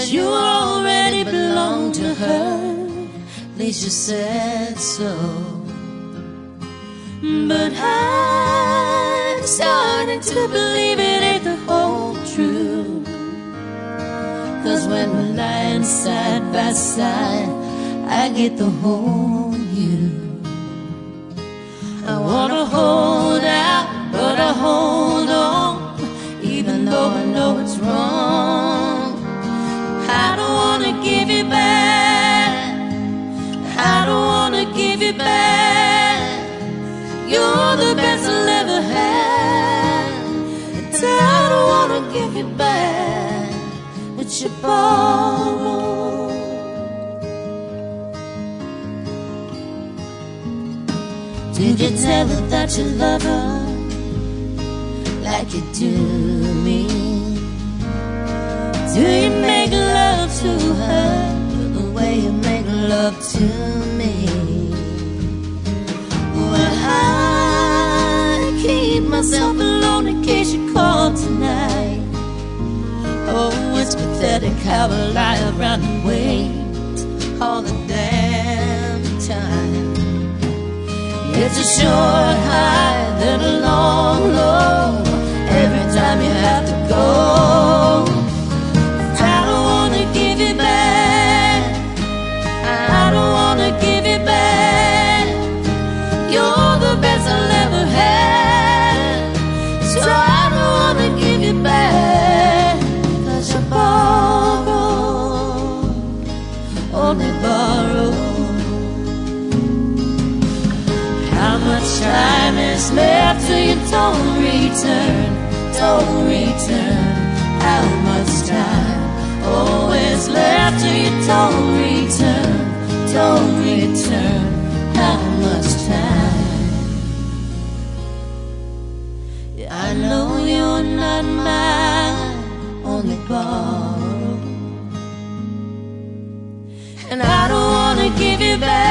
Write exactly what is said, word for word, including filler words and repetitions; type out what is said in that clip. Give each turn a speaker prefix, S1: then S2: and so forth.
S1: you already belong to her. At least you said so. But I'm starting to believe it ain't the whole truth. 'Cause when we're lying side by side, I get the whole you. I wanna hold out, but I hold on, even though I know it's wrong. I don't wanna give you back, I don't wanna give you back. You're the best I'll ever have, and I don't wanna give you back what you borrowed. Did you tell her that you love her like you do me? Do you make love to her the way you make love to me? Well, I keep myself alone in case you call tonight. Oh, it's pathetic how I lie around and wait all the damn time. It's a short high, then a long low, every time you have to go. I don't wanna give you back, I don't wanna give you back. You're the best I'll ever have, so I don't wanna give you back. 'Cause you borrow, only borrow. How much time is left till you don't return, don't return? How much time always left till you don't return, don't return? How much time? Yeah, I know you're not mine, only borrow. And I don't wanna give you back,